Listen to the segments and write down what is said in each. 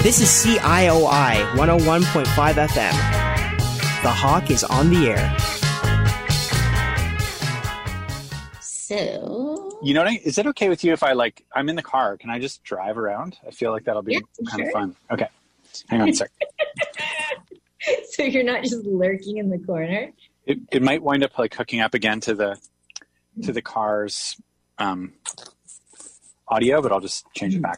This is CIOI 101.5 FM. The Hawk is on the air. So, you know, is it okay with you if I'm in the car? Can I just drive around? I feel like that'll be kind of fun. Okay. Hang on a sec. So you're not just lurking in the corner? It might wind up hooking up again to the car's audio, but I'll just change it back.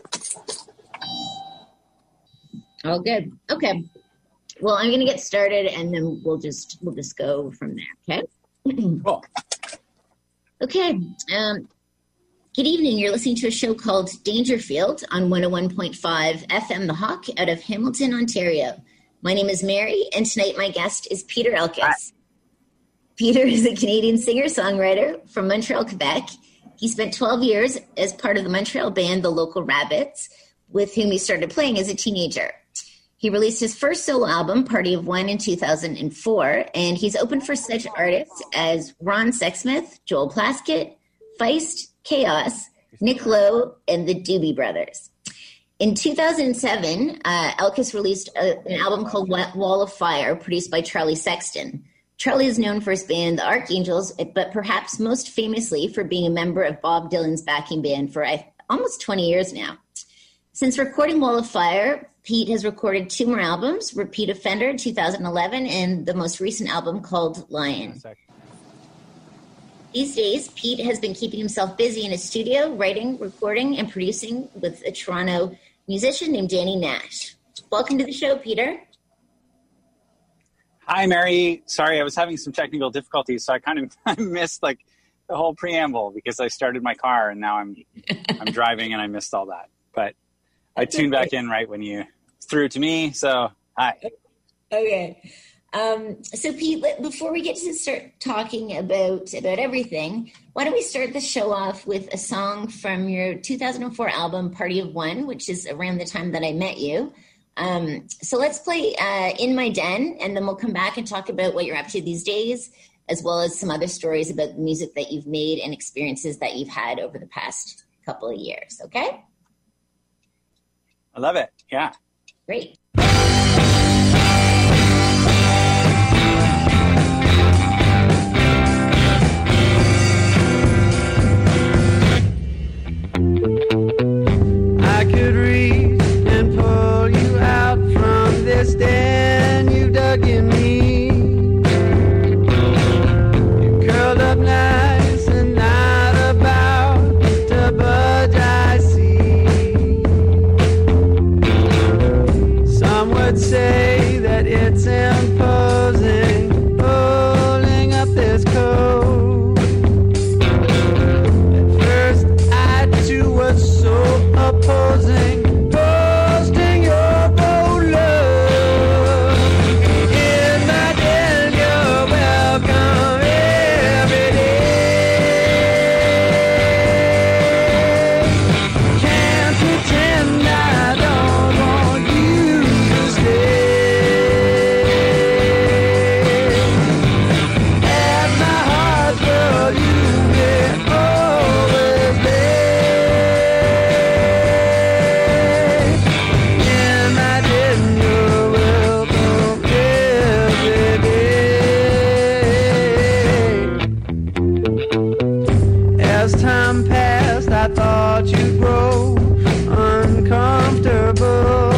Oh, good. Okay. Well, I'm going to get started, and then we'll just go from there. Okay. Cool. Okay. Good evening. You're listening to a show called Dangerfield on 101.5 FM The Hawk out of Hamilton, Ontario. My name is Mary, and tonight my guest is Peter Elkis. Hi. Peter is a Canadian singer-songwriter from Montreal, Quebec. He spent 12 years as part of the Montreal band The Local Rabbits, with whom he started playing as a teenager. He released his first solo album, Party of One, in 2004, and he's opened for such artists as Ron Sexsmith, Joel Plaskett, Feist, Chaos, Nick Lowe, and the Doobie Brothers. In 2007, Elkis released an album called Wall of Fire, produced by Charlie Sexton. Charlie is known for his band, The Archangels, but perhaps most famously for being a member of Bob Dylan's backing band for almost 20 years now. Since recording Wall of Fire, Pete has recorded 2 more albums, Repeat Offender 2011 and the most recent album called Lion. These days, Pete has been keeping himself busy in his studio, writing, recording, and producing with a Toronto musician named Danny Nash. Welcome to the show, Peter. Hi, Mary. Sorry, I was having some technical difficulties, so I missed the whole preamble because I started my car and now I'm driving and I missed all that. But I tuned back in right when you threw it to me, so hi. Okay. So Pete, before we get to start talking about everything, why don't we start the show off with a song from your 2004 album, Party of One, which is around the time that I met you. So let's play In My Den, and then we'll come back and talk about what you're up to these days, as well as some other stories about the music that you've made and experiences that you've had over the past couple of years, okay? I love it, yeah. Great. I could reach and pull you out from this den you dug in me. You curled up nice and not about to budge, I see. Some would say that it's imposing, pulling up this coat. At first I too was so opposing, posting your bold love. In my den you're welcome every day. Can't pretend I don't want you to stay. At my heart, girl, you may always lay. In my den, you're welcome every day. As time passed, I thought you'd grow uncomfortable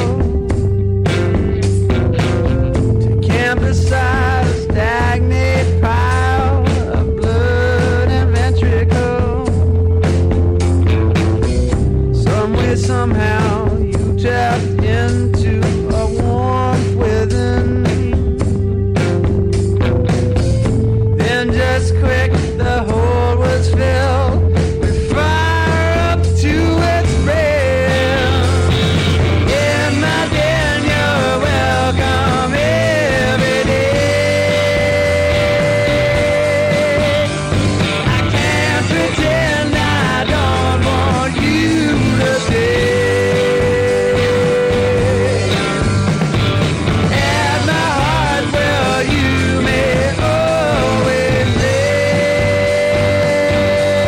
to camp beside a stagnate pile of blood and ventricle. Some way, somehow, you tapped into a warmth within. Then just quick, the hole was filled with fire up to its rim. In my den, you're welcome every day. I can't pretend I don't want you to stay. At my heart, well, you may always lay.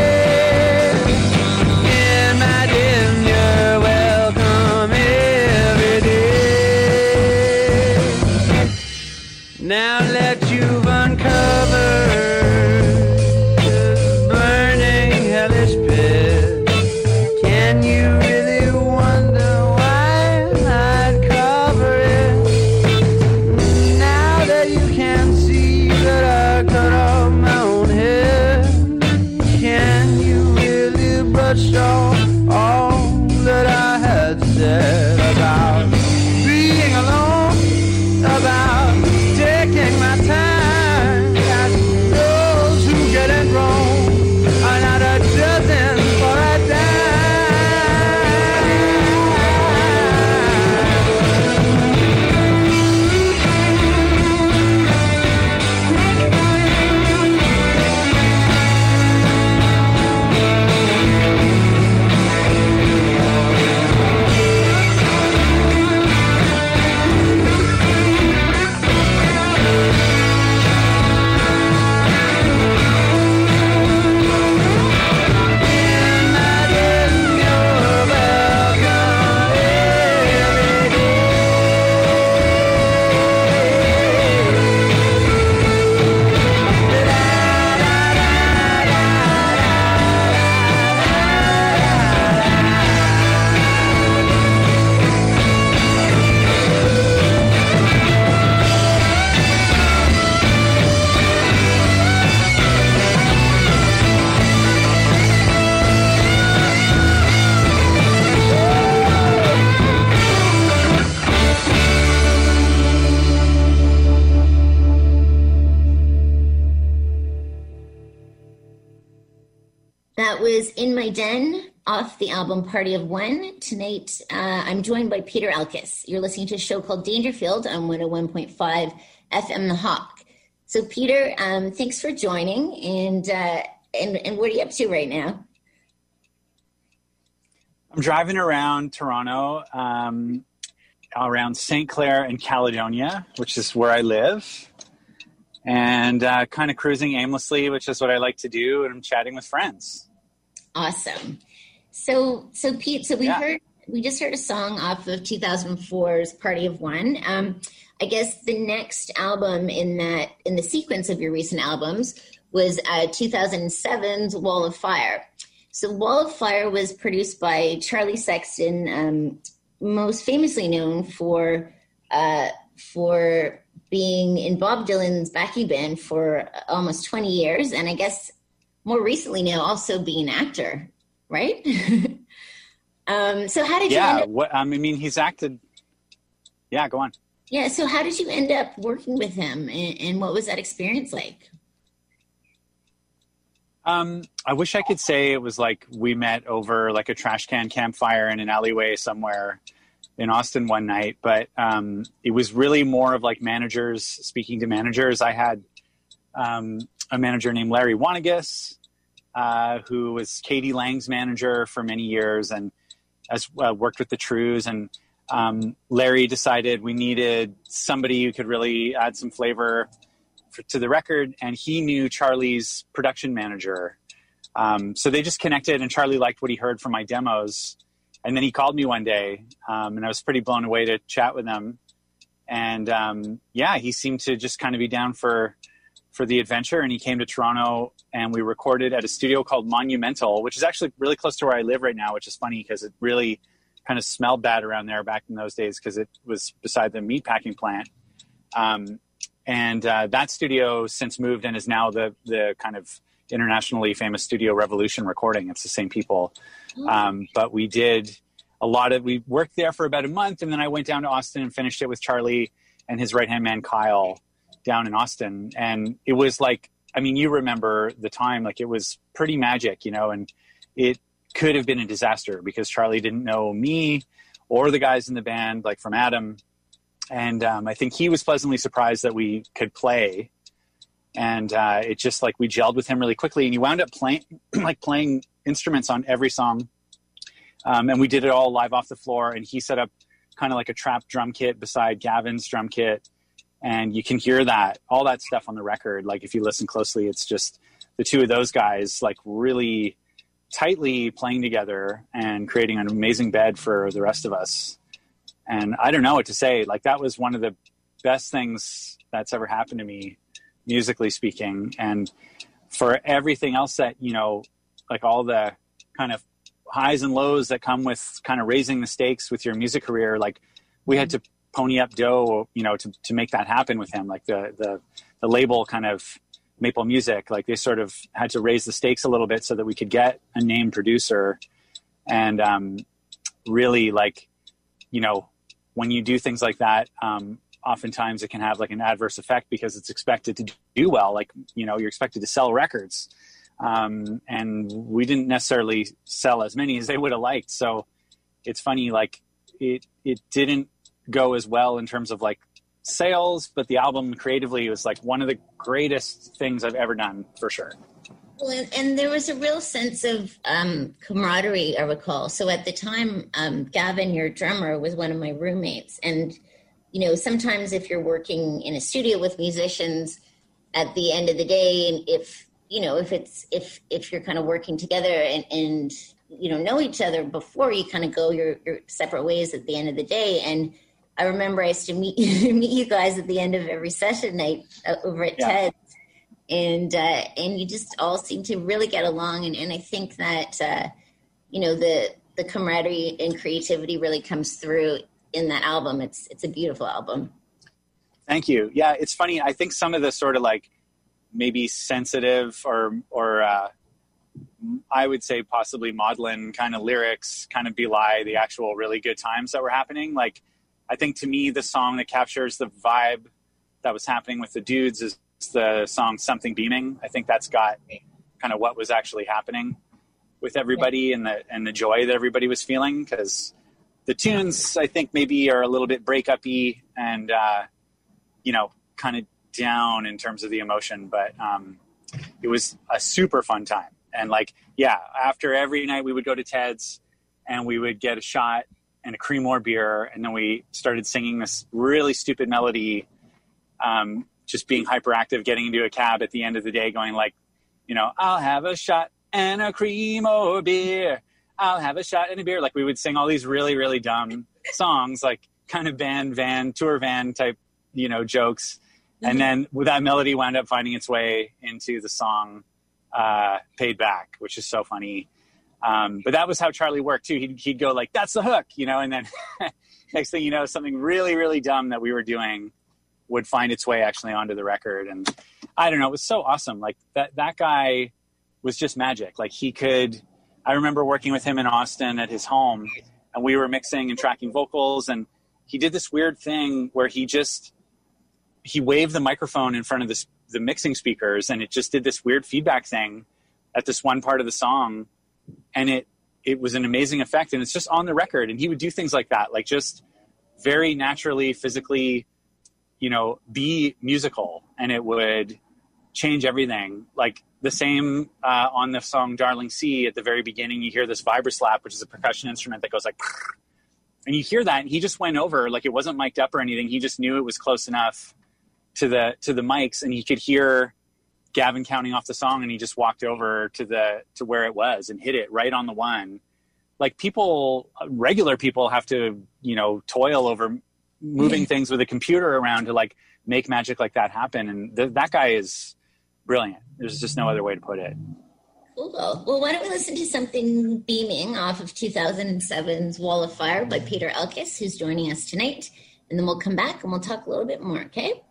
said about being alone, about taking my time. That those who get it wrong are not a dozen for a dime. That was In My Den off the album Party of One. Tonight, I'm joined by Peter Alkis. You're listening to a show called Dangerfield on 101.5 FM The Hawk. So, Peter, thanks for joining. And what are you up to right now? I'm driving around Toronto, around St. Clair and Caledonia, which is where I live, and kind of cruising aimlessly, which is what I like to do, and I'm chatting with friends. Awesome. So Pete, we just heard a song off of 2004's Party of One. I guess the next album in the sequence of your recent albums was 2007's Wall of Fire. So Wall of Fire was produced by Charlie Sexton, most famously known for being in Bob Dylan's backing band for almost 20 years, and I guess more recently now also being an actor, right? So how did you end up... he's acted... Yeah, go on. Yeah, so how did you end up working with him, and what was that experience like? I wish I could say it was like we met over like a trash can campfire in an alleyway somewhere in Austin one night, but it was really more of like managers speaking to managers. I had a manager named Larry Wanagus, who was Katie Lang's manager for many years and has worked with the Trews. And Larry decided we needed somebody who could really add some flavor to the record. And he knew Charlie's production manager. So they just connected, and Charlie liked what he heard from my demos. And then he called me one day, and I was pretty blown away to chat with him. And he seemed to just kind of be down for the adventure, and he came to Toronto, and we recorded at a studio called Monumental, which is actually really close to where I live right now, which is funny because it really kind of smelled bad around there back in those days because it was beside the meatpacking plant. And that studio since moved and is now the kind of internationally famous studio Revolution Recording. It's the same people. But we did we worked there for about a month, and then I went down to Austin and finished it with Charlie and his right-hand man, Kyle, down in Austin. And it was like, you remember the time, like it was pretty magic, and it could have been a disaster because Charlie didn't know me or the guys in the band, like from Adam. And I think he was pleasantly surprised that we could play. And it just like we gelled with him really quickly, and he wound up playing instruments on every song. And we did it all live off the floor, and he set up kind of like a trap drum kit beside Gavin's drum kit. And you can hear all that stuff on the record. Like if you listen closely, it's just the two of those guys like really tightly playing together and creating an amazing bed for the rest of us. And I don't know what to say. Like that was one of the best things that's ever happened to me, musically speaking. And for everything else that, like all the kind of highs and lows that come with kind of raising the stakes with your music career, like we had to pony up dough, to make that happen with him. Like the label kind of Maple Music, like they sort of had to raise the stakes a little bit so that we could get a named producer. And really like you know, when you do things like that, oftentimes it can have like an adverse effect because it's expected to do well. Like, you know, you're expected to sell records. And we didn't necessarily sell as many as they would have liked. So it's funny, like it didn't go as well in terms of like sales, but the album creatively was like one of the greatest things I've ever done, for sure. Well, and there was a real sense of camaraderie, I recall. So at the time, Gavin, your drummer, was one of my roommates. And, you know, sometimes if you're working in a studio with musicians, at the end of the day, and if you're kind of working together and you know each other before you kind of go your separate ways at the end of the day. And I remember I used to meet you guys at the end of every session night over at Ted's. And you just all seem to really get along. And I think that, you know, the camaraderie and creativity really comes through in that album. It's a beautiful album. Thank you. Yeah, it's funny. I think some of the sort of like maybe sensitive or I would say possibly maudlin kind of lyrics kind of belie the actual really good times that were happening. Like, I think to me, the song that captures the vibe that was happening with the dudes is the song Something Beaming. I think that's got kind of what was actually happening with everybody and the joy that everybody was feeling, because the tunes I think maybe are a little bit breakup-y and you know, kind of down in terms of the emotion, but it was a super fun time. And like, yeah, after every night we would go to Ted's and we would get a shot and a Creamore beer, and then we started singing this really stupid melody, just being hyperactive, getting into a cab at the end of the day going like, you know, I'll have a shot and a Creamore beer, I'll have a shot and a beer. Like, we would sing all these really, really dumb songs, like kind of tour van type, you know, jokes. And then that melody wound up finding its way into the song Paid Back, which is so funny. But that was how Charlie worked too. He'd go like, that's the hook, you know, and then next thing you know, something really, really dumb that we were doing would find its way actually onto the record. And I don't know, it was so awesome. Like that guy was just magic. Like I remember working with him in Austin at his home, and we were mixing and tracking vocals, and he did this weird thing where he waved the microphone in front of the mixing speakers, and it just did this weird feedback thing at this one part of the song. And it was an amazing effect, and it's just on the record. And he would do things like that, like just very naturally, physically, you know, be musical, and it would change everything. Like the same on the song Darling Sea, at the very beginning, you hear this vibroslap, which is a percussion instrument that goes like, and you hear that, and he just went over, like it wasn't mic'd up or anything. He just knew it was close enough to the mics, and he could hear Gavin counting off the song, and he just walked over to where it was and hit it right on the one. Like regular people have to, you know, toil over moving things with a computer around to like make magic like that happen. And that guy is brilliant. There's just no other way to put it. Cool. Well, why don't we listen to Something Beaming off of 2007's Wall of Fire by Peter Elkis, who's joining us tonight. And then we'll come back and we'll talk a little bit more, okay?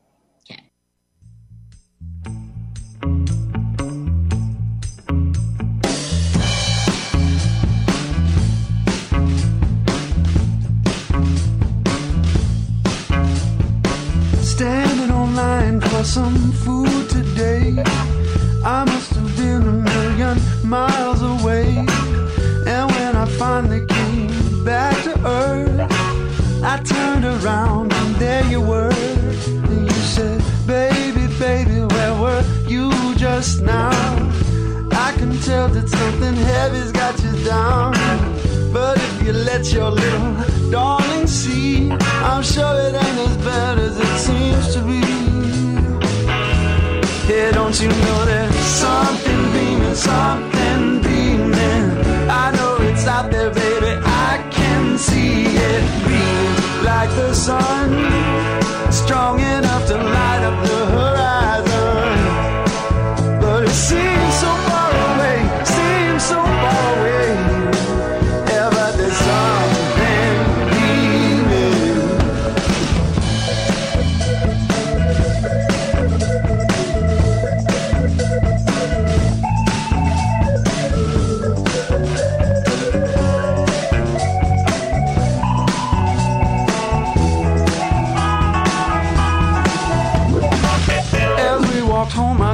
Standing online for some food today. I must have been a million miles away. And when I finally came back to earth, I turned around and there you were. And you said, baby, baby, where were you just now? I can tell that something heavy's got you down. But if you let your little darling see, I'm sure it ain't as bad as it seems to be. Yeah, don't you know there's something beaming, something beaming. I know it's out there, baby, I can see it beaming like the sun, strong enough to light up the horizon. But it seems so far away, seems so far away. Yeah, but there's something beaming.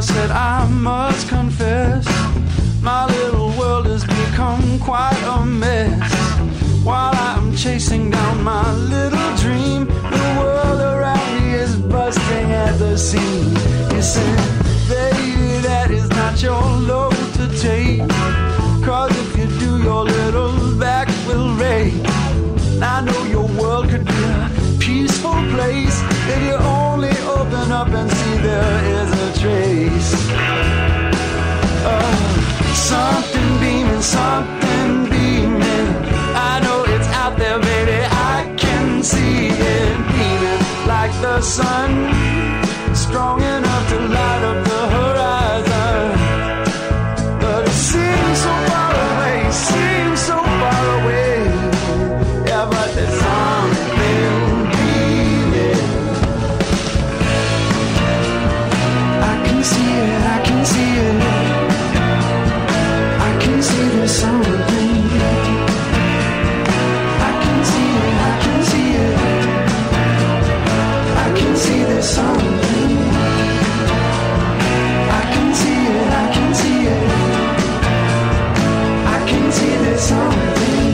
said I must confess, my little world has become quite a mess. While I'm chasing down my little dream, the world around me is busting at the seams. You said, baby, that is not your load to take, 'cause if you do, your little back will rake. I know your world could be a peaceful place if you only open up and see there is a trace. Something beaming, something beaming. I know it's out there, baby, I can see it beaming like the sun, strong enough to light up the horizon. But it seems so far away, seems so far away. Yeah, but there's something beaming. I can see it, I can see it. I can see there's something. I can see it, I can see it. I can see there's something. I can see it, I can see it. I can see there's something.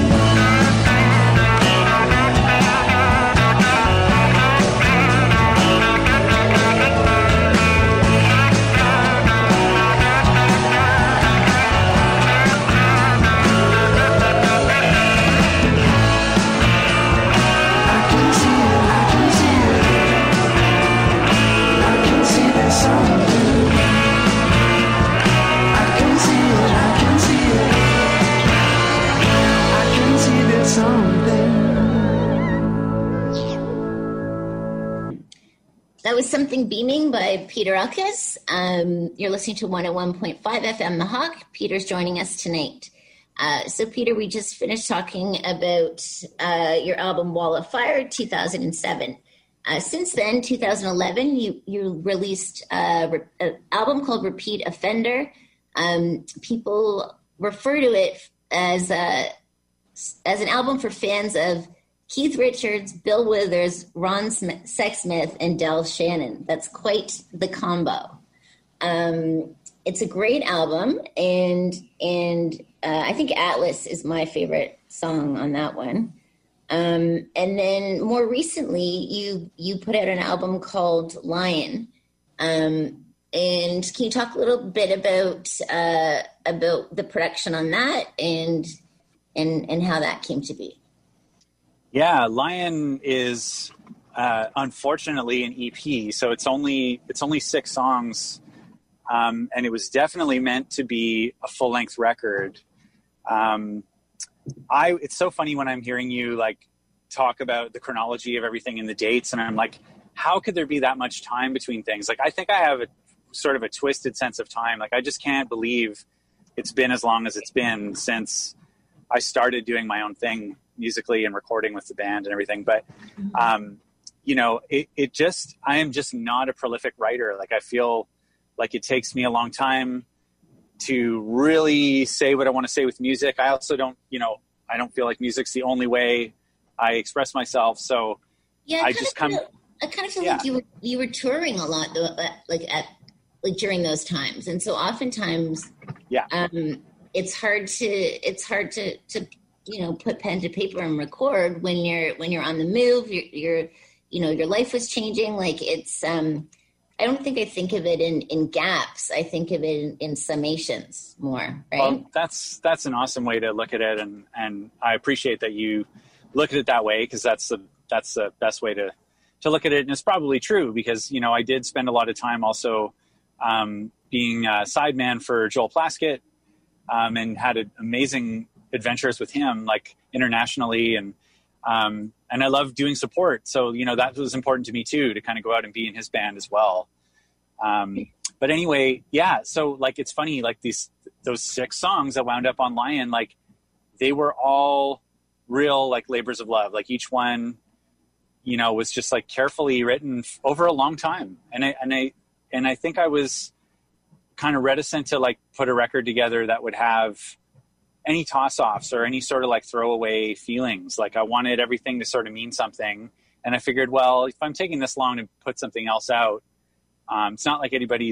That was Something Beaming by Peter Elkes. You're listening to 101.5 FM The Hawk. Peter's joining us tonight. So, Peter, we just finished talking about your album Wall of Fire, 2007. Since then, 2011, you released an album called Repeat Offender. People refer to it as an album for fans of Keith Richards, Bill Withers, Ron Sexsmith, and Del Shannon. That's quite the combo. It's a great album, and I think Atlas is my favorite song on that one. And then more recently, you put out an album called Lion. And can you talk a little bit about the production on that and how that came to be? Yeah, Lion is unfortunately an EP, so it's only 6 songs, and it was definitely meant to be a full-length record. It's so funny when I'm hearing you like talk about the chronology of everything and the dates, and I'm like, how could there be that much time between things? Like, I think I have a sort of a twisted sense of time. Like, I just can't believe it's been as long as it's been since I started doing my own thing musically and recording with the band and everything. But, you know, I am just not a prolific writer. Like, I feel like it takes me a long time to really say what I want to say with music. I also don't feel like music's the only way I express myself. So yeah, I kind of feel like you were touring a lot though, like during those times. And so oftentimes, it's hard to put pen to paper and record when you're on the move. Your life was changing. Like, it's I don't think I think of it in gaps. I think of it in summations more, right? Well, that's an awesome way to look at it, and I appreciate that you look at it that way, because that's the best way to look at it. And it's probably true, because I did spend a lot of time also being a sideman for Joel Plaskett, and had amazing adventures with him, like internationally, and I love doing support. So, that was important to me too, to kind of go out and be in his band as well. But anyway, yeah. So like, it's funny, like those 6 songs that wound up on Lion, like they were all real, like labors of love. Like each one, was just like carefully written over a long time. And I think I was kind of reticent to like put a record together that would have any toss-offs or any sort of like throwaway feelings. Like, I wanted everything to sort of mean something. And I figured, well, if I'm taking this long to put something else out, it's not like anybody's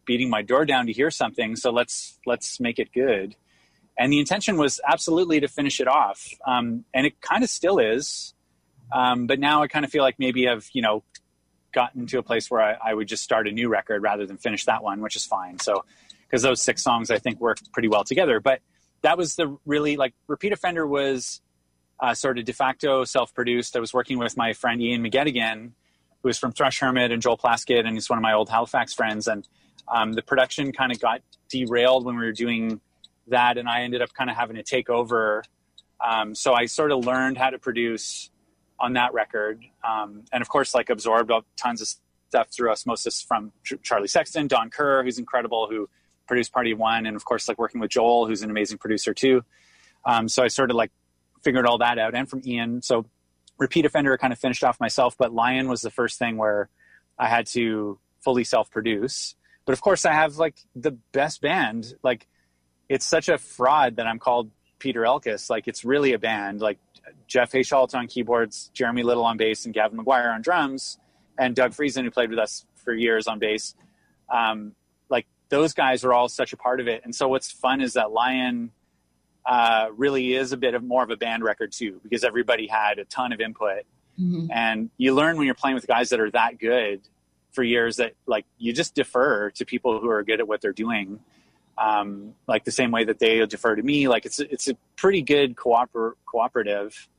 beating my door down to hear something. So let's make it good. And the intention was absolutely to finish it off. And it kind of still is. But now I kind of feel like maybe I've, gotten to a place where I would just start a new record rather than finish that one, which is fine. So, because those 6 songs I think work pretty well together. But that was the really, like, Repeat Offender was sort of de facto self-produced. I was working with my friend Ian McGettigan, who is from Thrush Hermit and Joel Plaskett, and he's one of my old Halifax friends. And the production kind of got derailed when we were doing that, and I ended up kind of having to take over. So I sort of learned how to produce on that record. And of course, like, absorbed tons of stuff through osmosis from Charlie Sexton, Don Kerr, who's incredible, who produced Party of One. And of course, like, working with Joel, who's an amazing producer too. So I sort of like figured all that out, and from Ian. So Repeat Offender kind of finished off myself, but Lion was the first thing where I had to fully self-produce. But of course I have, like, the best band. Like, it's such a fraud that I'm called Peter Elkis. Like, it's really a band. Like, Jeff Hayshalt on keyboards, Jeremy Little on bass, and Gavin McGuire on drums, and Doug Friesen, who played with us for years, on bass. Like, those guys are all such a part of it. And so what's fun is that Lion really is a bit of more of a band record too, because everybody had a ton of input. Mm-hmm. And you learn when you're playing with guys that are that good for years that, like, you just defer to people who are good at what they're doing. Like, the same way that they defer to me. Like, it's a pretty good cooperative.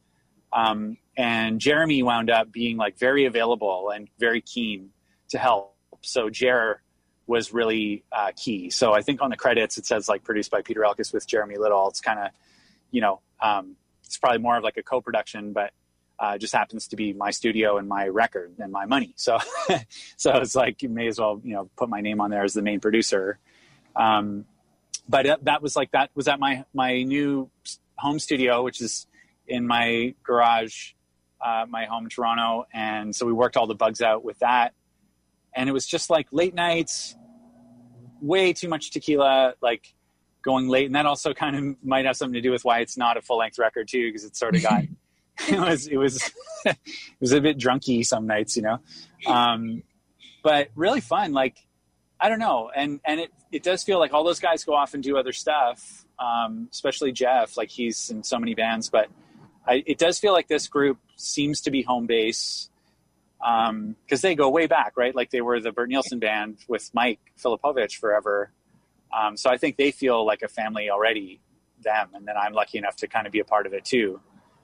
And Jeremy wound up being, like, very available and very keen to help. So Jer was really key. So I think on the credits it says, like, produced by Peter Elkis with Jeremy Little. It's kind of, it's probably more of like a co-production, but just happens to be my studio and my record and my money. So so it's like, you may as well, put my name on there as the main producer. But that was at my new home studio, which is in my garage, my home in Toronto. And so we worked all the bugs out with that. And it was just like late nights, way too much tequila, like going late. And that also kind of might have something to do with why it's not a full length record too, because it sort of got, it was a bit drunky some nights, but really fun. Like, I don't know. And it does feel like all those guys go off and do other stuff. Especially Jeff, like, he's in so many bands, but it does feel like this group seems to be home base. Because they go way back, right? Like, they were the Bert Nielsen band with Mike Filipovich forever. So I think they feel like a family already, them. And then I'm lucky enough to kind of be a part of it too.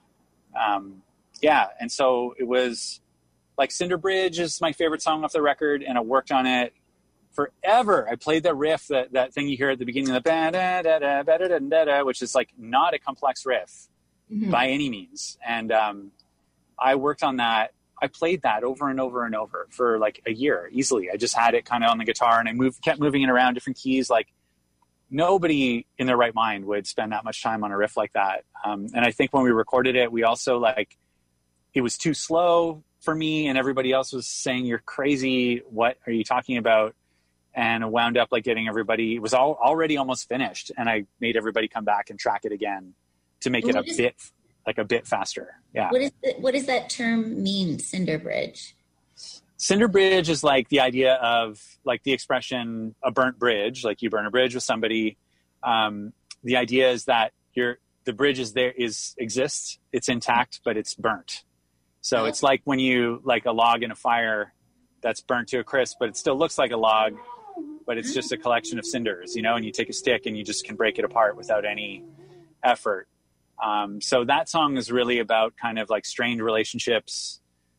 And so it was like, Cinder Bridge is my favorite song off the record, and I worked on it forever. I played that riff, that thing you hear at the beginning of the which is, like, not a complex riff by any means. And I worked on that. I played that over and over and over for like a year easily. I just had it kind of on the guitar, and I kept moving it around different keys. Like, nobody in their right mind would spend that much time on a riff like that. And I think when we recorded it, we also, like, it was too slow for me, and everybody else was saying, "You're crazy. What are you talking about?" And I wound up, like, getting everybody, it was already almost finished. And I made everybody come back and track it again to make it a bit faster. Yeah. What does that term mean, Cinder Bridge? Cinder Bridge is, like, the idea of, like, the expression a burnt bridge, like you burn a bridge with somebody. The idea is that the bridge exists, it's intact, but it's burnt. So It's like when you, like, a log in a fire that's burnt to a crisp, but it still looks like a log, but it's just a collection of cinders, and you take a stick and you just can break it apart without any effort. So that song is really about kind of, like, strained relationships,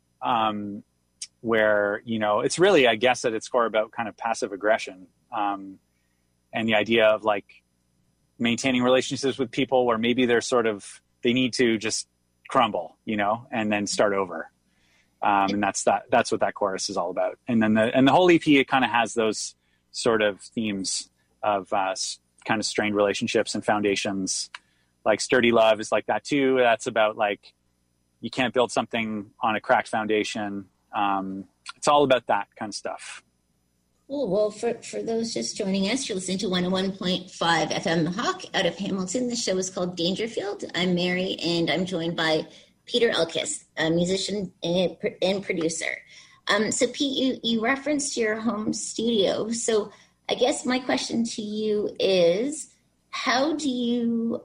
where, it's really, I guess, at its core about kind of passive aggression, and the idea of, like, maintaining relationships with people where maybe they need to just crumble, and then start over. And that's what that chorus is all about. And then the whole EP, it kind of has those sort of themes of kind of strained relationships and foundations. Like, Sturdy Love is like that too. That's about, like, you can't build something on a cracked foundation. It's all about that kind of stuff. Cool. Well, for those just joining us, you're listening to 101.5 FM The Hawk out of Hamilton. The show is called Dangerfield. I'm Mary, and I'm joined by Peter Elkis, a musician and producer. So, Pete, you referenced your home studio. So I guess my question to you is, how do you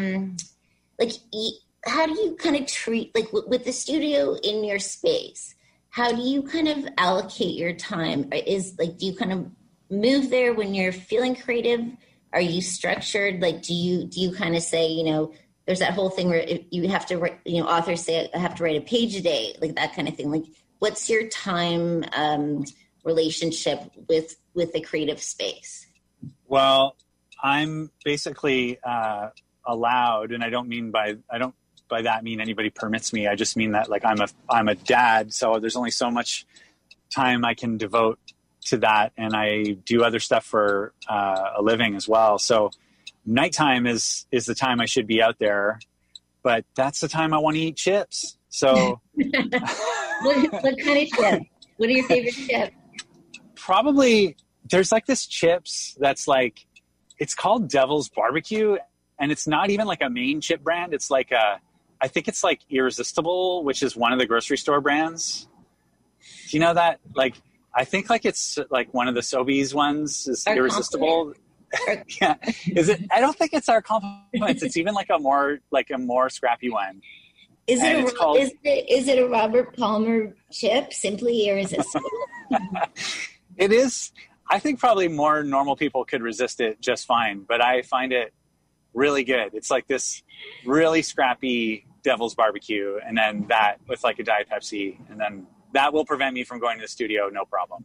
how do you kind of treat, like with the studio in your space, how do you kind of allocate your time? Do you kind of move there when you're feeling creative? Are you structured? Like, do you kind of say, there's that whole thing where you have to write, authors say I have to write a page a day, like that kind of thing. Like, what's your time relationship with the creative space? Well, I'm basically allowed, and I don't by that mean anybody permits me. I just mean that, like, I'm a dad, so there's only so much time I can devote to that, and I do other stuff for a living as well. So nighttime is the time I should be out there, but that's the time I want to eat chips. So what kind of chips? What are your favorite chips? Probably there's like this chips that's like, it's called Devil's Barbecue, and it's not even like a main chip brand. It's like I think it's like Irresistible, which is one of the grocery store brands. Do you know that? Like, I think like it's like one of the Sobeys ones is Irresistible. Yeah. Is it? I don't think it's our compliments. It's even like a more scrappy one. Is it a Robert Palmer chip? Simply Irresistible. It is. I think probably more normal people could resist it just fine, but I find it really good. It's like this really scrappy Devil's Barbecue, and then that with like a Diet Pepsi, and then that will prevent me from going to the studio, no problem.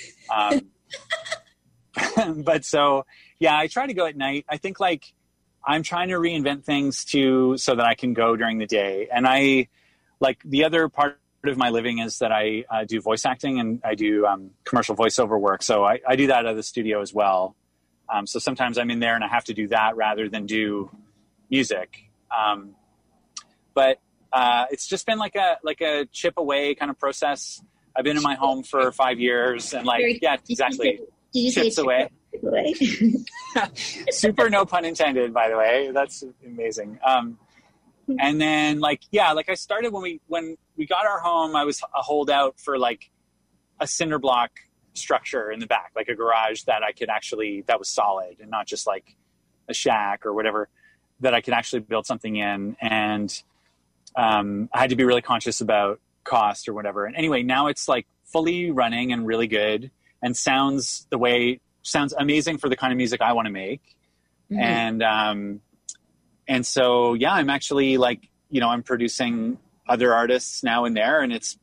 But so, yeah, I try to go at night. I think like I'm trying to reinvent things so that I can go during the day. And I like the other part of my living is that I do voice acting, and I do commercial voiceover work. So I do that out of the studio as well. So sometimes I'm in there and I have to do that rather than do music. But it's just been like a chip away kind of process. I've been in my home for 5 years, and exactly. Did you chips say away? Super, no pun intended, by the way. That's amazing. And then like I started when we got our home, I was a holdout for like a cinder block structure in the back, like a garage that was solid and not just like a shack or whatever, that I could actually build something in. And I had to be really conscious about cost or whatever. And anyway, now it's like fully running and really good, and sounds amazing for the kind of music I want to make. Mm-hmm. And so, yeah, I'm actually like, I'm producing other artists now and there, and it's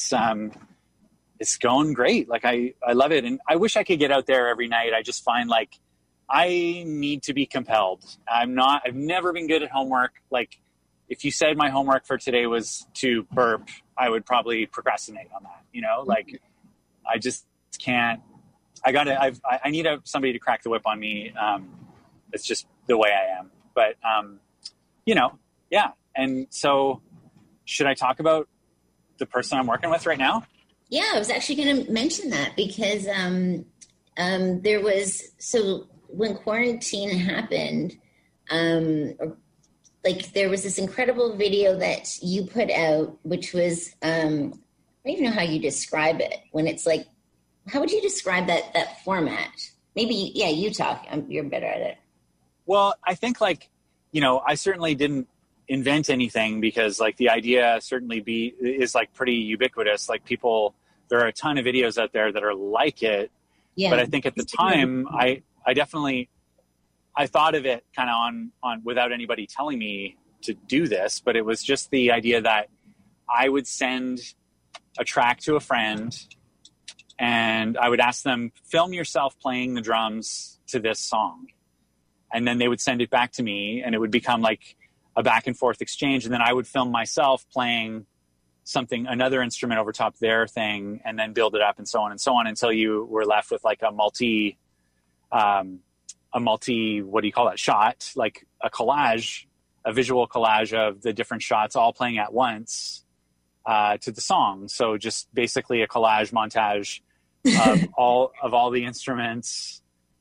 going great. Like I love it. And I wish I could get out there every night. I just find like I need to be compelled. I've never been good at homework. Like if you said my homework for today was to burp, I would probably procrastinate on that. Like I just can't. I need somebody to crack the whip on me. It's just the way I am. But yeah. And so, should I talk about the person I'm working with right now? Yeah, I was actually going to mention that because when quarantine happened, there was this incredible video that you put out, which was I don't even know how you describe it. When it's like, how would you describe that format? Maybe, you talk. You're better at it. Well, I think I certainly didn't invent anything, because like the idea certainly is like pretty ubiquitous. Like there are a ton of videos out there that are like it. Yeah. But I think at the time I thought of it kind of on without anybody telling me to do this, but it was just the idea that I would send a track to a friend and I would ask them, film yourself playing the drums to this song. And then they would send it back to me, and it would become like a back and forth exchange. And then I would film myself playing another instrument over top their thing, and then build it up and so on until you were left with like a multi, what do you call that? Shot, like a collage, a visual collage of the different shots all playing at once to the song. So just basically a collage montage of all the instruments,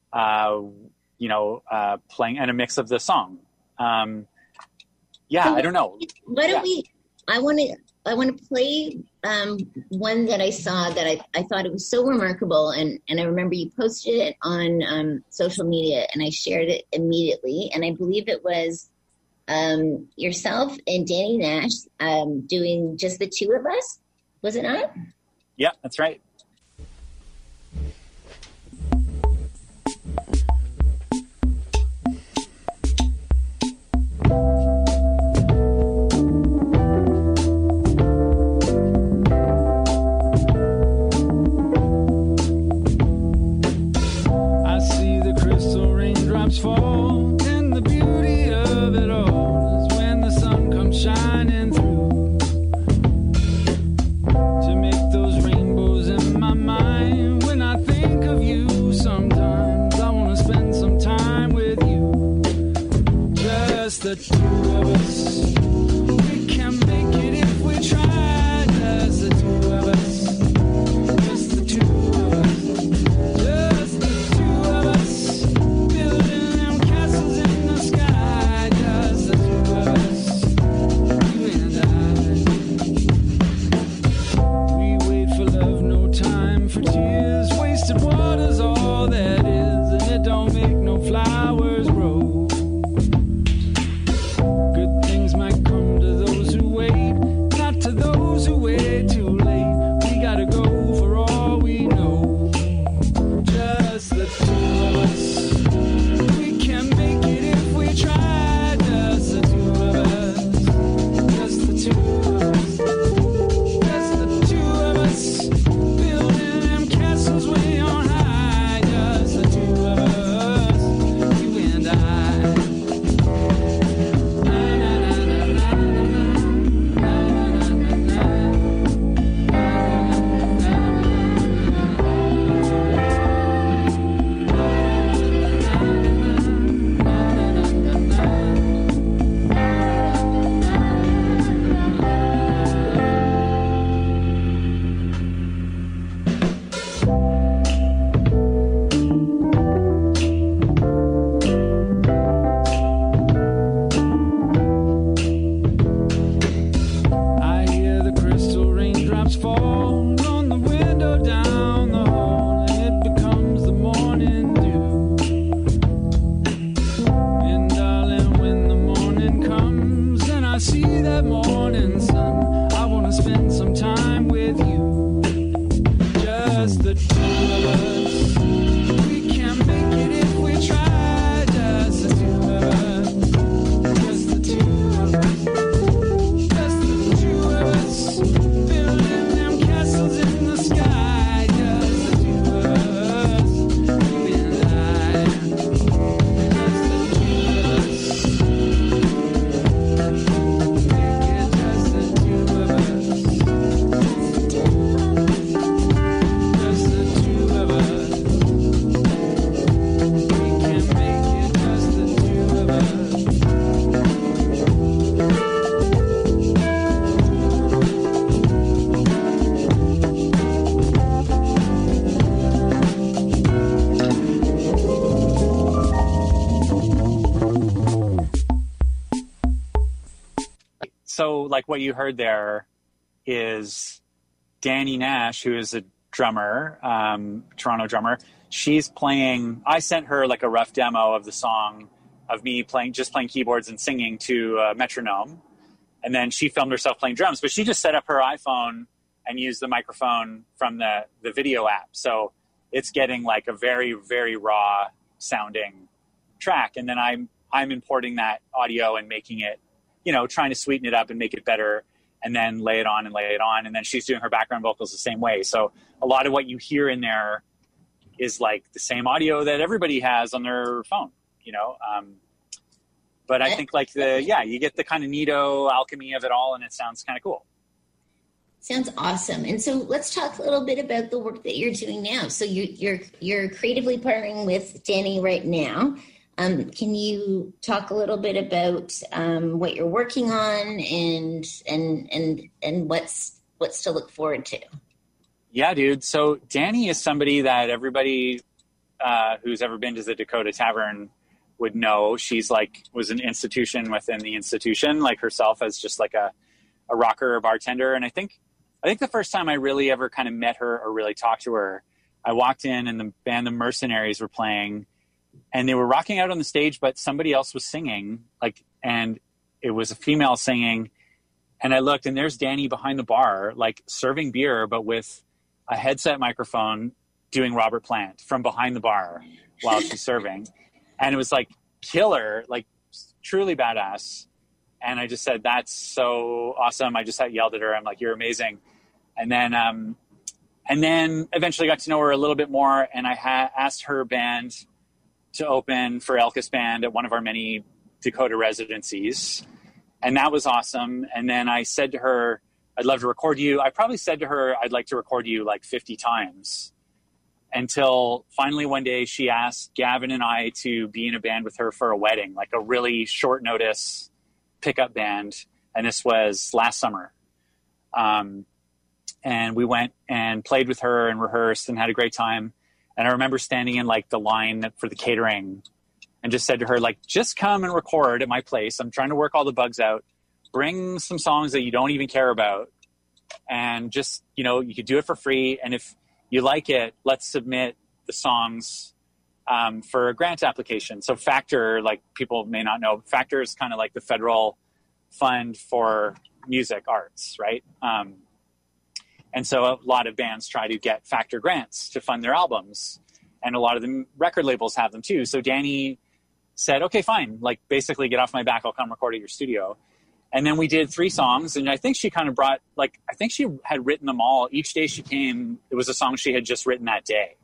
playing, and a mix of the song. I don't know. I want to play one that I saw that I thought it was so remarkable, and I remember you posted it on social media, and I shared it immediately, and I believe it was yourself and Danny Nash doing Just the Two of Us. Was it not? Yeah, that's right. I see the crystal raindrops fall, and the beauty of it all is when the sun comes shining through to make those rainbows in my mind. When I think of you, sometimes I want to spend some time with you, just the two of us. We can make it if we try, just the two of us, just the two of us. Just the two of us, building them castles in the sky. Just the two of us, you and I. We wait for love, no time for tears. Wasted water's all that is, and it don't make no flowers grow. Good things might come to those who wait, not to those who wait too late. We gotta go for all we know. Just the two of us. We can make it if we try. Just the two of us. Just the two of us. Just the two of us. Building them castles way on high. Just the two of us. You and I. Na, na, na, na, na, na, na, na, na, na. I hear the crystal raindrops fall on the window down the hall, and it becomes the morning dew. And darling, when the morning comes and I see that morning sun, I want to spend some time with you. Just the two of us. We can make it if we try. Just the two of us. Just the two of us. Just the two of us, building them castles in the sky. Just the two of us, you and I. Just the two of us. Make it just the two of us. Just the two of us. We can make it just the two of us. So like what you heard there is Danny Nash, who is a drummer, Toronto drummer. She's playing, I sent her like a rough demo of the song of me just playing keyboards and singing to a metronome. And then she filmed herself playing drums, but she just set up her iPhone and used the microphone from the video app. So it's getting like a very, very raw sounding track. And then I'm importing that audio and making it, trying to sweeten it up and make it better, and then lay it on. And then she's doing her background vocals the same way. So a lot of what you hear in there is like the same audio that everybody has on their phone, but I think like you get the kind of neato alchemy of it all, and it sounds kind of cool. Sounds awesome. And so let's talk a little bit about the work that you're doing now. So you're creatively partnering with Danny right now. Can you talk a little bit about what you're working on and what's to look forward to? Yeah, dude. So Danny is somebody that everybody who's ever been to the Dakota Tavern would know. She's was an institution within the institution, like herself as just like a a rocker or bartender. And I think the first time I really ever kind of met her or really talked to her, I walked in and the band The Mercenaries were playing, and they were rocking out on the stage, but somebody else was singing, like, and it was a female singing. And I looked, and there's Danny behind the bar, like serving beer, but with a headset microphone doing Robert Plant from behind the bar while she's serving. And it was like killer, like truly badass. And I just said, that's so awesome. I just yelled at her. I'm like, you're amazing. And then eventually got to know her a little bit more. And I asked her band to open for Elkis Band at one of our many Dakota residencies. And that was awesome. And then I said to her, I'd love to record you. I probably said to her, I'd like to record you like 50 times, until finally one day she asked Gavin and I to be in a band with her for a wedding, like a really short notice pickup band. And this was last summer. And we went and played with her and rehearsed and had a great time. And I remember standing in like the line for the catering and just said to her, like, just come and record at my place. I'm trying to work all the bugs out. Bring some songs that you don't even care about. And just, you know, you could do it for free. And if you like it, let's submit the songs for a grant application. So Factor, like people may not know, Factor is kind of like the federal fund for music arts, right? And so a lot of bands try to get Factor grants to fund their albums. And a lot of the record labels have them too. So Danny said, okay, fine. Like basically get off my back. I'll come record at your studio. And then we did 3 songs. And I think she kind of brought, like, I think she had written them all. Each day she came, it was a song she had just written that day.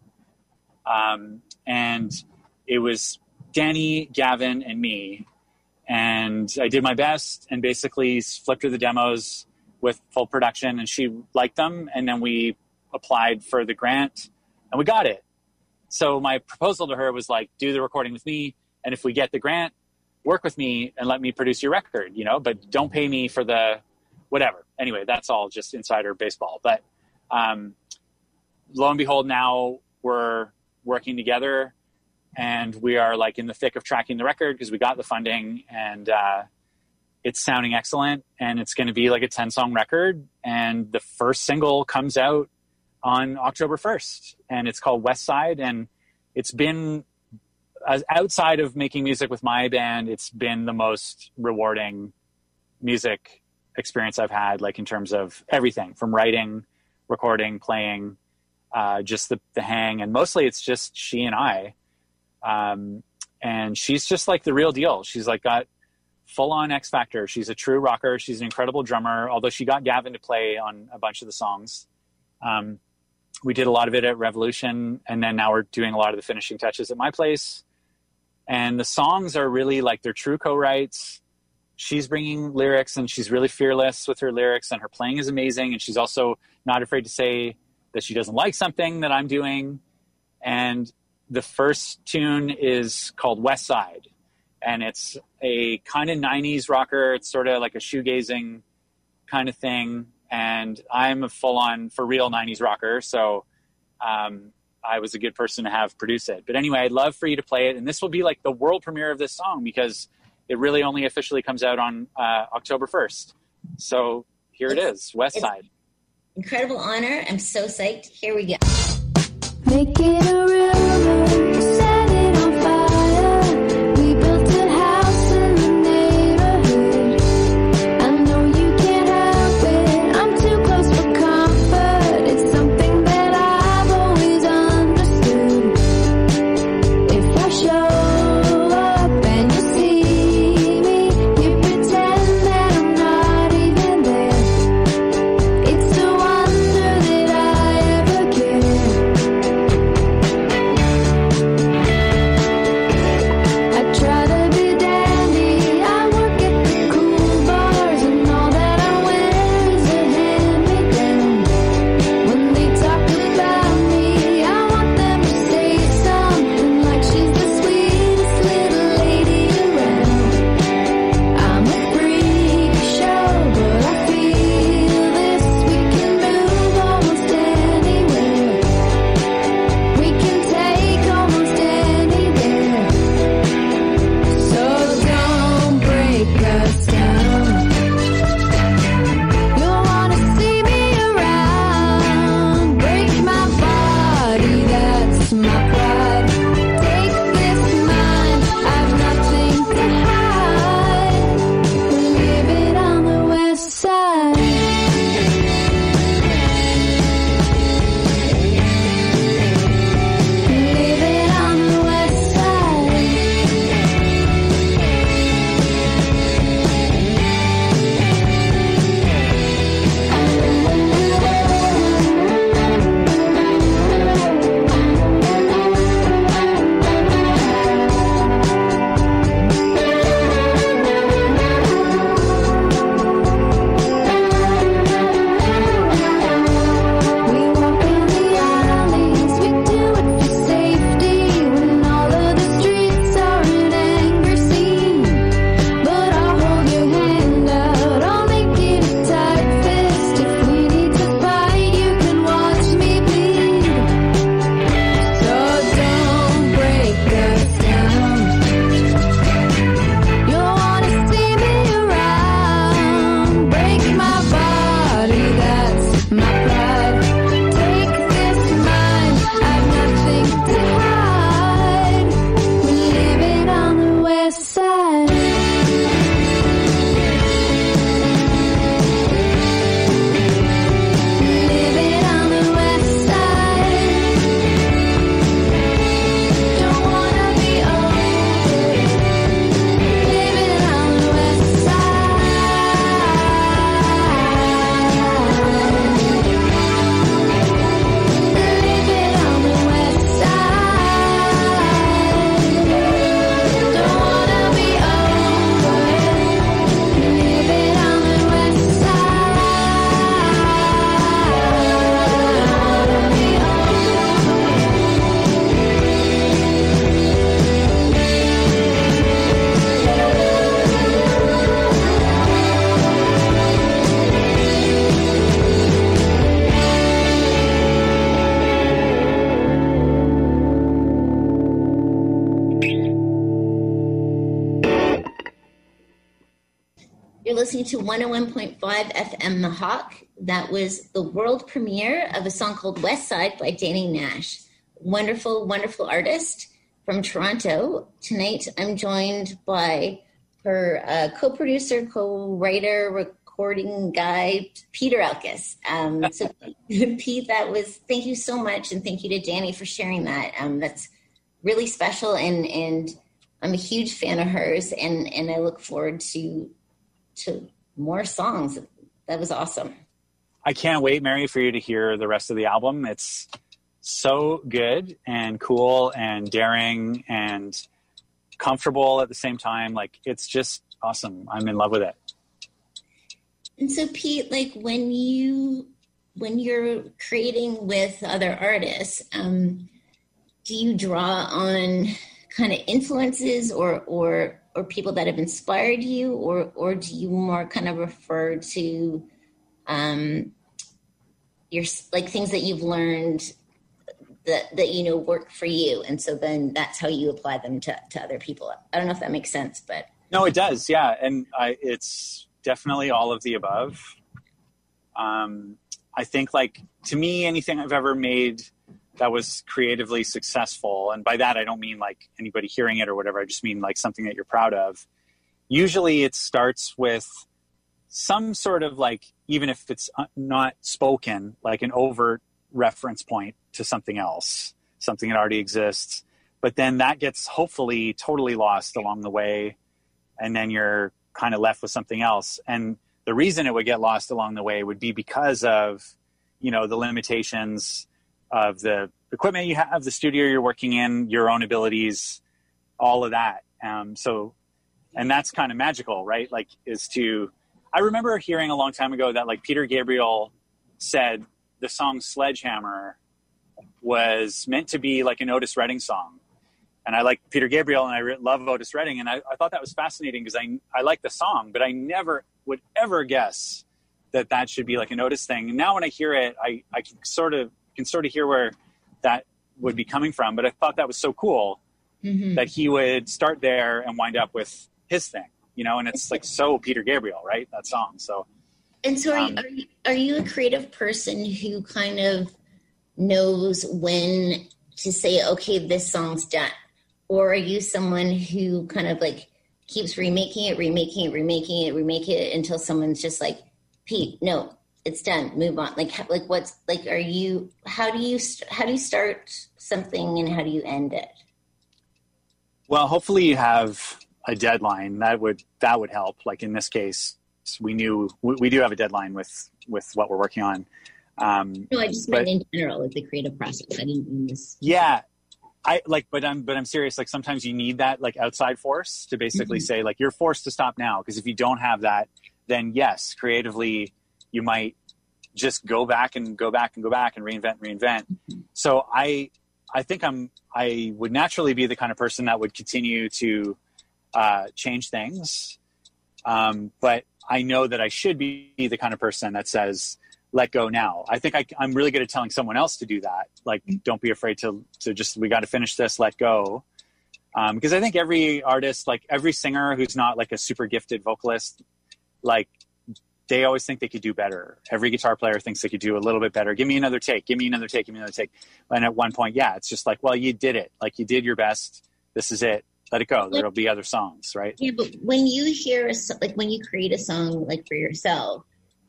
And it was Danny, Gavin, and me. And I did my best and basically flipped her the demos with full production, and she liked them. And then we applied for the grant and we got it. So my proposal to her was like, do the recording with me. And if we get the grant, work with me and let me produce your record, you know, but don't pay me for the whatever. Anyway, that's all just insider baseball. But lo and behold, now we're working together and we are like in the thick of tracking the record because we got the funding, and it's sounding excellent, and it's going to be like a 10-song record. And the first single comes out on October 1st, and it's called West Side. And it's been, outside of making music with my band, it's been the most rewarding music experience I've had, like in terms of everything from writing, recording, playing, just the hang. And mostly it's just she and I. And she's just like the real deal. She's like got full-on X Factor. She's a true rocker. She's an incredible drummer, although she got Gavin to play on a bunch of the songs. We did a lot of it at Revolution, and then now we're doing a lot of the finishing touches at my place. And the songs are really like, they're true co-writes. She's bringing lyrics, and she's really fearless with her lyrics, and her playing is amazing. And she's also not afraid to say that she doesn't like something that I'm doing. And the first tune is called West Side. And it's a kind of 90s rocker. It's sort of like a shoegazing kind of thing. And I'm a full-on, for real 90s rocker. So I was a good person to have produce it. But anyway, I'd love for you to play it. And this will be like the world premiere of this song, because it really only officially comes out on October 1st. So here it is, West Side. Incredible honor. I'm so psyched. Here we go. Make it a river, set it on fire. We built a house in the neighborhood. I know you can't help it. I'm too close for comfort. It's something that I've always understood. If I show up and you see me, you pretend that I'm not even there. It's a wonder that I ever care. listening to 101.5 FM The Hawk. That was the world premiere of a song called West Side by Danny Nash. Wonderful, wonderful artist from Toronto. Tonight I'm joined by her co-producer, co-writer, recording guy, Peter Elkis. So Pete, thank you so much, and thank you to Danny for sharing that. That's really special, and I'm a huge fan of hers, and I look forward to more songs. That was awesome. I can't wait, Mary, for you to hear the rest of the album. It's so good and cool and daring and comfortable at the same time. Like, it's just awesome. I'm in love with it. And so, Pete, like when you're creating with other artists, do you draw on kind of influences or people that have inspired you, or do you more kind of refer to your like things that you've learned that work for you, and so then that's how you apply them to other people? I don't know if that makes sense, but no, it does. Yeah, and it's definitely all of the above. I think, like, to me, anything I've ever made that was creatively successful, and by that I don't mean like anybody hearing it or whatever, I just mean like something that you're proud of. Usually it starts with some sort of, like, even if it's not spoken, like an overt reference point to something else, something that already exists, but then that gets hopefully totally lost along the way, and then you're kind of left with something else. And the reason it would get lost along the way would be because of, the limitations of the equipment you have, the studio you're working in, your own abilities, all of that. And that's kind of magical, right? Like, I remember hearing a long time ago that, like, Peter Gabriel said the song Sledgehammer was meant to be like an Otis Redding song. And I like Peter Gabriel, and I love Otis Redding. And I thought that was fascinating because I like the song, but I never would ever guess that should be like an Otis thing. And now when I hear it, I can sort of hear where that would be coming from. But I thought that was so cool that he would start there and wind up with his thing, and it's like so Peter Gabriel, right? That song. So, and so are you a creative person who kind of knows when to say, okay, this song's done? Or are you someone who kind of like keeps remaking it until someone's just like, Pete, no, it's done, move on? How do you start something and how do you end it? Well, hopefully you have a deadline that would help. Like in this case, we do have a deadline with what we're working on. No, I just meant in general, like the creative process. I didn't mean this. Yeah. But I'm serious. Like, sometimes you need that, like, outside force to basically say, like, you're forced to stop now. Because if you don't have that, then yes, creatively, you might just go back and reinvent. So I think I would naturally be the kind of person that would continue to change things. But I know that I should be the kind of person that says, let go now. I think I'm really good at telling someone else to do that. Like, don't be afraid to just, we got to finish this, let go. Because I think every artist, like every singer who's not like a super gifted vocalist, like, they always think they could do better. Every guitar player thinks they could do a little bit better. Give me another take. And at one point, yeah, it's just like, well, you did it. Like, you did your best. This is it. Let it go. There'll be other songs, right? Yeah, but when you hear when you create a song like for yourself,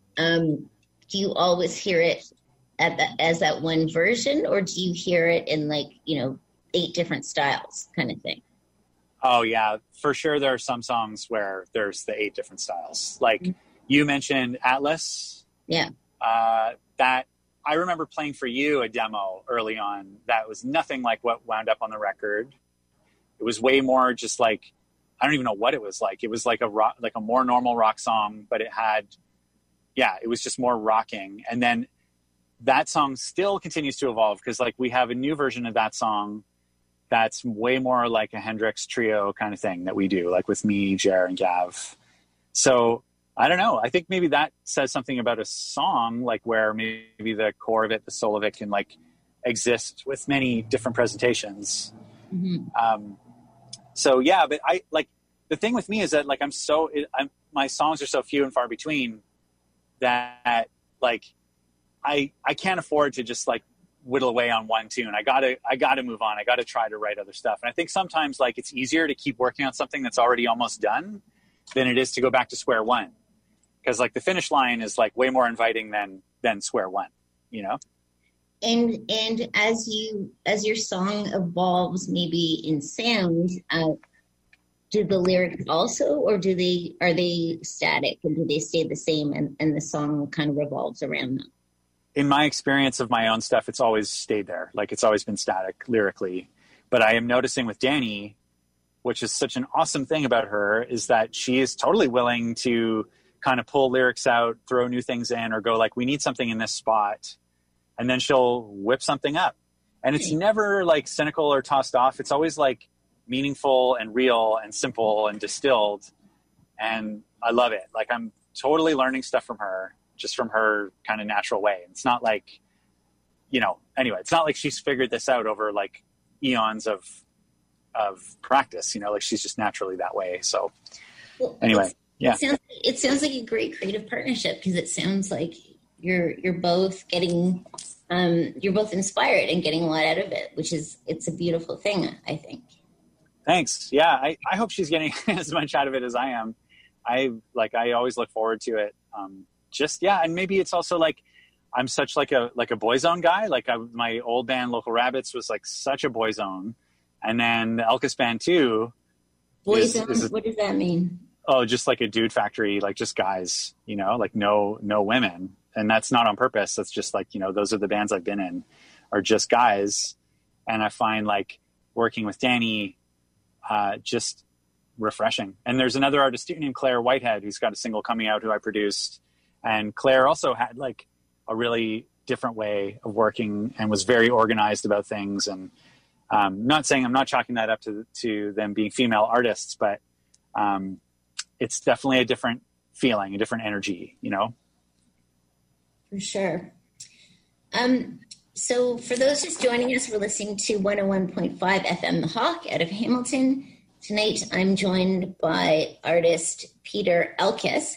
do you always hear it as that one version, or do you hear it in 8 different styles kind of thing? Oh yeah, for sure. There are some songs where there's the 8 different styles. Like you mentioned Atlas. Yeah. That I remember playing for you a demo early on that was nothing like what wound up on the record. It was way more just like, I don't even know what it was like. It was like a more normal rock song, but it was just more rocking. And then that song still continues to evolve because like we have a new version of that song that's way more like a Hendrix trio kind of thing that we do, like with me, Jer, and Gav. So I don't know. I think maybe that says something about a song, like where maybe the core of it, the soul of it can like exist with many different presentations. Mm-hmm. So yeah, but I like the thing with me is that like my songs are so few and far between that like I can't afford to just like whittle away on one tune. I gotta move on. I gotta try to write other stuff. And I think sometimes like it's easier to keep working on something that's already almost done than it is to go back to square one. Because like the finish line is like way more inviting than square one, you know? And as your song evolves, maybe in sound, do the lyrics also, or are they static, and do they stay the same, and the song kind of revolves around them? In my experience of my own stuff, it's always stayed there. Like it's always been static lyrically. But I am noticing with Dani, which is such an awesome thing about her, is that she is totally willing to kind of pull lyrics out, throw new things in, or go like, we need something in this spot. And then she'll whip something up. And it's never like cynical or tossed off. It's always like meaningful and real and simple and distilled. And I love it. Like I'm totally learning stuff from her, just from her kind of natural way. It's not like, anyway, it's not like she's figured this out over like eons of practice, like she's just naturally that way. So anyway, yeah. It sounds like a great creative partnership, because it sounds like you're both getting, you're both inspired and getting a lot out of it, it's a beautiful thing, I think. Thanks. Yeah. I hope she's getting as much out of it as I am. I always look forward to it. And maybe it's also like, I'm such like a Boyzone guy. Like my old band, Local Rabbits, was like such a Boyzone. And then the Elkis band too. Boyzone, what does that mean? Oh, just like a dude factory, like just guys, like no women. And that's not on purpose. That's just like, those are the bands I've been in, are just guys. And I find like working with Dani just refreshing. And there's another artist named Claire Whitehead who's got a single coming out who I produced. And Claire also had like a really different way of working and was very organized about things. And I'm not chalking that up to them being female artists, but it's definitely a different feeling, a different energy, For sure. So for those just joining us, we're listening to 101.5 FM The Hawk out of Hamilton. Tonight, I'm joined by artist Peter Elkis.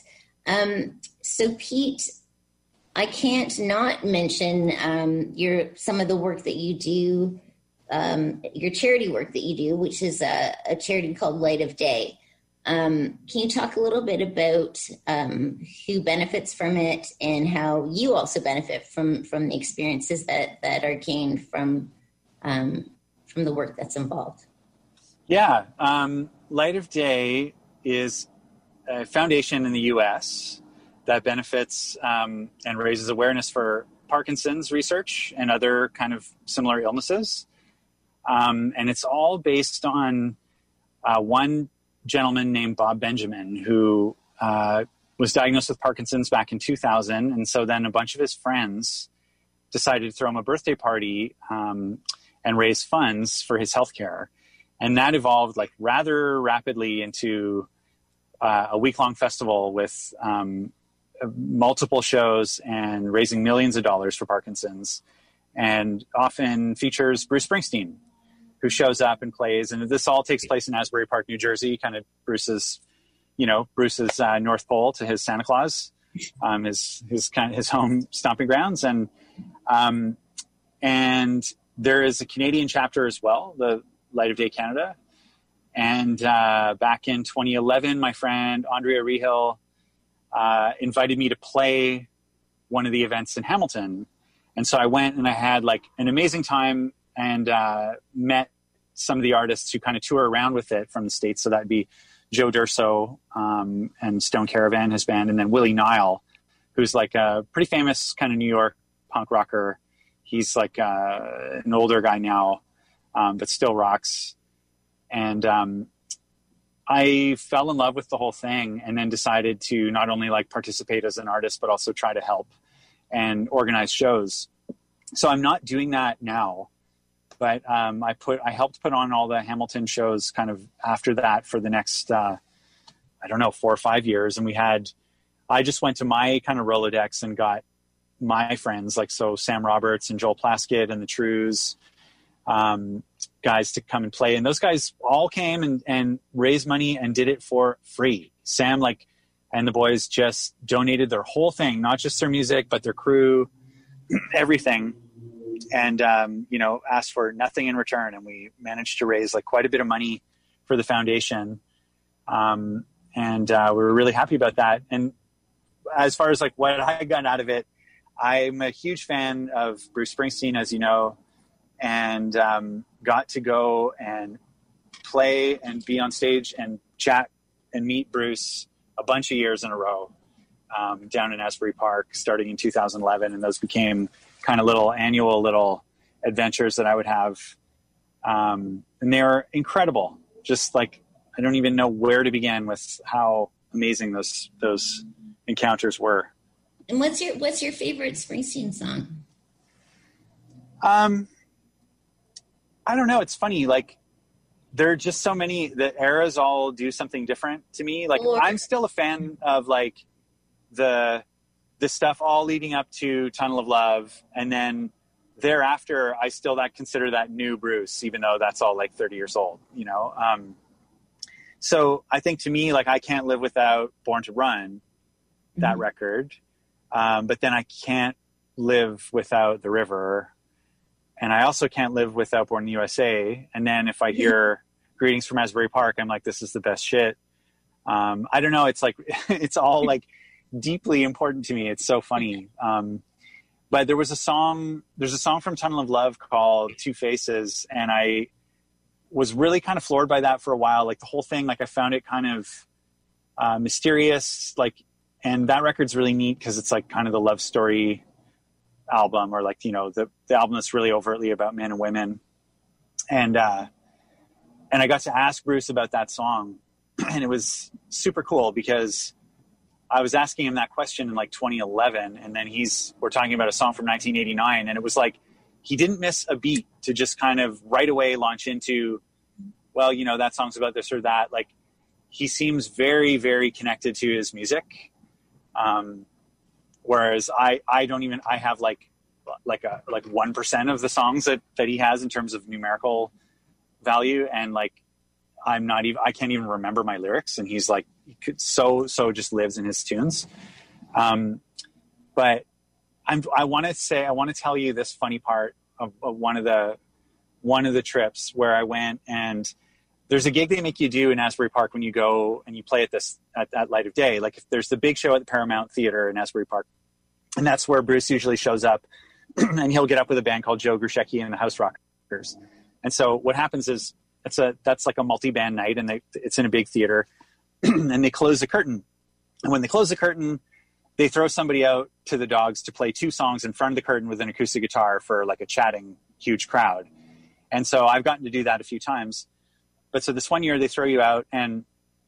So Pete, I can't not mention some of the work that you do, your charity work that you do, which is a charity called Light of Day. Can you talk a little bit about who benefits from it and how you also benefit from the experiences that are gained from the work that's involved? Yeah. Light of Day is a foundation in the U.S. that benefits and raises awareness for Parkinson's research and other kind of similar illnesses. And it's all based on one gentleman named Bob Benjamin, who was diagnosed with Parkinson's back in 2000. And so then a bunch of his friends decided to throw him a birthday party and raise funds for his healthcare. And that evolved like rather rapidly into a week-long festival with multiple shows and raising millions of dollars for Parkinson's, and often features Bruce Springsteen, who shows up and plays. And this all takes place in Asbury Park, New Jersey, kind of Bruce's North Pole to his Santa Claus, his home stomping grounds. And there is a Canadian chapter as well, the Light of Day Canada. And back in 2011, my friend Andrea Rehill invited me to play one of the events in Hamilton. And so I went and I had like an amazing time and met some of the artists who kind of tour around with it from the States. So that'd be Joe Durso and Stone Caravan, his band, and then Willie Nile, who's like a pretty famous kind of New York punk rocker. He's like an older guy now, but still rocks. And I fell in love with the whole thing, and then decided to not only like participate as an artist, but also try to help and organize shows. So I'm not doing that now, but I helped put on all the Hamilton shows kind of after that for the next, 4 or 5 years. And I just went to my kind of Rolodex and got my friends, like, so Sam Roberts and Joel Plaskett and the Trews, guys to come and play. And those guys all came and raised money and did it for free. Sam And the boys just donated their whole thing, not just their music, but their crew, everything. And, asked for nothing in return. And we managed to raise like quite a bit of money for the foundation. And we were really happy about that. And as far as like what I got out of it, I'm a huge fan of Bruce Springsteen, as you know, and got to go and play and be on stage and chat and meet Bruce a bunch of years in a row down in Asbury Park, starting in 2011. And those became kind of annual little adventures that I would have. And they were incredible. Just like, I don't even know where to begin with how amazing those encounters were. And what's your favorite Springsteen song? I don't know. It's funny. Like, there are just so many. The eras all do something different to me. Like, I'm still a fan of like the stuff all leading up to Tunnel of Love, and then thereafter, I still consider that new Bruce, even though that's all like 30 years old. So I think to me, like, I can't live without Born to Run, that record. But then I can't live without The River. And I also can't live without Born in the USA. And then if I hear Greetings from Asbury Park, I'm like, this is the best shit. I don't know. It's like, it's all like deeply important to me. It's so funny. But there's a song from Tunnel of Love called Two Faces. And I was really kind of floored by that for a while. Like the whole thing, like I found it kind of mysterious, like, and that record's really neat because it's like kind of the love story album, or like, the album that's really overtly about men and women. And I got to ask Bruce about that song, and it was super cool because I was asking him that question in like 2011. And then we're talking about a song from 1989. And it was like, he didn't miss a beat to just kind of right away launch into, well, that song's about this or that. Like, he seems very, very connected to his music. Whereas I have like 1% of the songs that he has in terms of numerical value. And like, I can't even remember my lyrics, and he's like, so just lives in his tunes. But I want to tell you this funny part of one of the trips where I went, and there's a gig they make you do in Asbury Park when you go and you play at Light of Day. Like, if there's the big show at the Paramount Theater in Asbury Park, and that's where Bruce usually shows up, and he'll get up with a band called Joe Grusecki and the House Rockers. And so what happens is that's like a multi-band night, and it's in a big theater, and they close the curtain. And when they close the curtain, they throw somebody out to the dogs to play 2 songs in front of the curtain with an acoustic guitar for like a chatting huge crowd. And so I've gotten to do that a few times. But so this one year they throw you out, and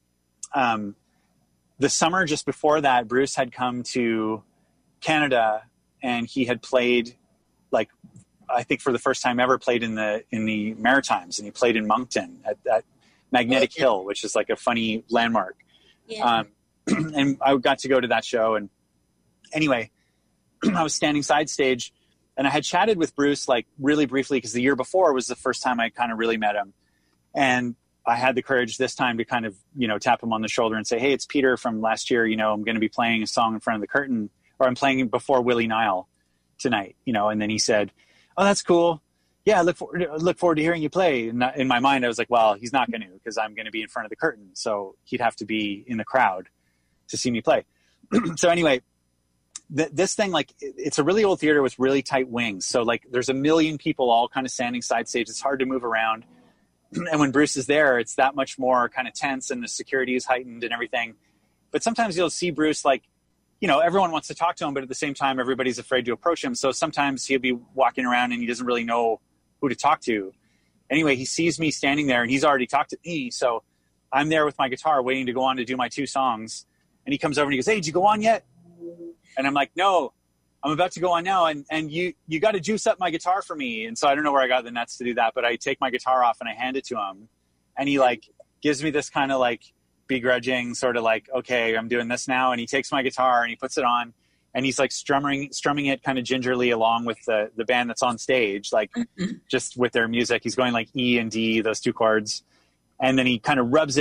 the summer just before that, Bruce had come to Canada, and he had played, like, I think for the first time ever, played in the Maritimes, and he played in Moncton at Magnetic Hill, which is like a funny landmark. Yeah. And I got to go to that show. And anyway, I was standing side stage, and I had chatted with Bruce like really briefly, because the year before was the first time I kind of really met him. And I had the courage this time to kind of, tap him on the shoulder and say, hey, it's Peter from last year. I'm going to be playing a song in front of the curtain, or I'm playing before Willie Nile tonight, and then he said, oh, that's cool. Yeah, look forward to hearing you play. And in my mind, I was like, well, he's not going to, because I'm going to be in front of the curtain. So he'd have to be in the crowd to see me play. So anyway, this thing, like, it's a really old theater with really tight wings. So like, there's a million people all kind of standing side stage. It's hard to move around. And when Bruce is there, it's that much more kind of tense, and the security is heightened and everything. But sometimes you'll see Bruce, like, everyone wants to talk to him, but at the same time, everybody's afraid to approach him. So sometimes he'll be walking around and he doesn't really know who to talk to. Anyway, he sees me standing there, and he's already talked to me. So I'm there with my guitar waiting to go on to do my 2 songs. And he comes over and he goes, hey, did you go on yet? And I'm like, no, I'm about to go on now. And you got to juice up my guitar for me. And so I don't know where I got the nuts to do that, but I take my guitar off and I hand it to him. And he like gives me this kind of like begrudging sort of like, okay, I'm doing this now. And he takes my guitar and he puts it on, and he's like strumming it kind of gingerly along with the band that's on stage, like just with their music. He's going like E and D, those 2 chords. And then he kind of rubs it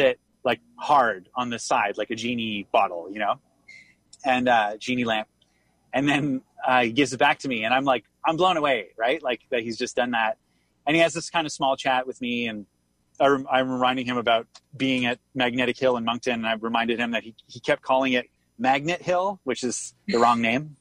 like hard on the side, like a genie bottle, you know, and genie lamp. And then he gives it back to me, and I'm like, I'm blown away, right? Like that he's just done that. And he has this kind of small chat with me, and I'm reminding him about being at Magnetic Hill in Moncton, and I reminded him that he kept calling it Magnet Hill, which is the wrong name.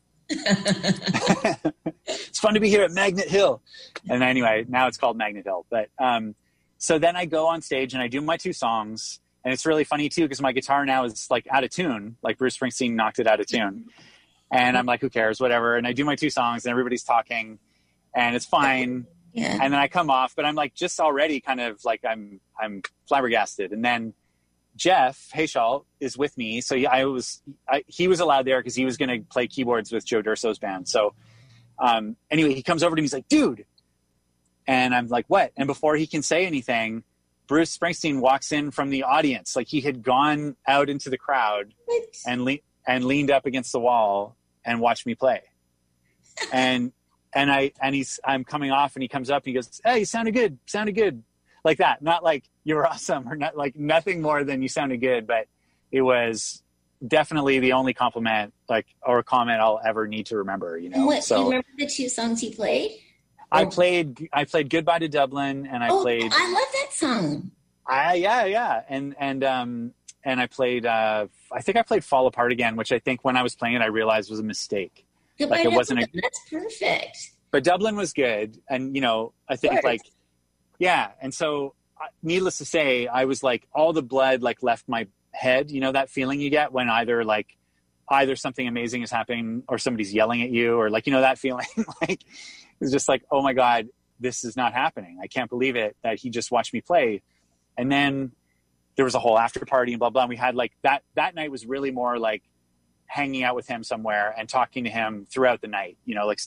It's fun to be here at Magnet Hill. And anyway, now it's called Magnet Hill. But so then I go on stage and I do my 2 songs, and it's really funny too because my guitar now is like out of tune, like Bruce Springsteen knocked it out of tune. And I'm like, who cares, whatever. And I do my 2 songs and everybody's talking and it's fine. Yeah. And then I come off, but I'm like just already kind of like I'm flabbergasted. And then Jeff Hayshall is with me. So he was allowed there because he was going to play keyboards with Joe D'Urso's band. So anyway, he comes over to me. He's like, dude. And I'm like, what? And before he can say anything, Bruce Springsteen walks in from the audience. Like he had gone out into the crowd and leaned up against the wall and watched me play. I'm coming off and he comes up and he goes, hey, you sounded good. Like that. Not like you were awesome or not, like nothing more than you sounded good, but it was definitely the only compliment or comment I'll ever need to remember, you know? Do you remember the 2 songs you played? I played Goodbye to Dublin and I played. I love that song. Yeah. And I played, I think I played Fall Apart Again, which I think when I was playing it, I realized was a mistake. Goodbye like it wasn't that's perfect. But Dublin was good. And, you know, I think yeah. And so needless to say, I was like, all the blood like left my head, you know, that feeling you get when either something amazing is happening or somebody's yelling at you or like, you know, that feeling like it's just like, oh my God, this is not happening. I can't believe it that he just watched me play. And then there was a whole after party and blah, blah. And we had like that night was really more like hanging out with him somewhere and talking to him throughout the night, you know, like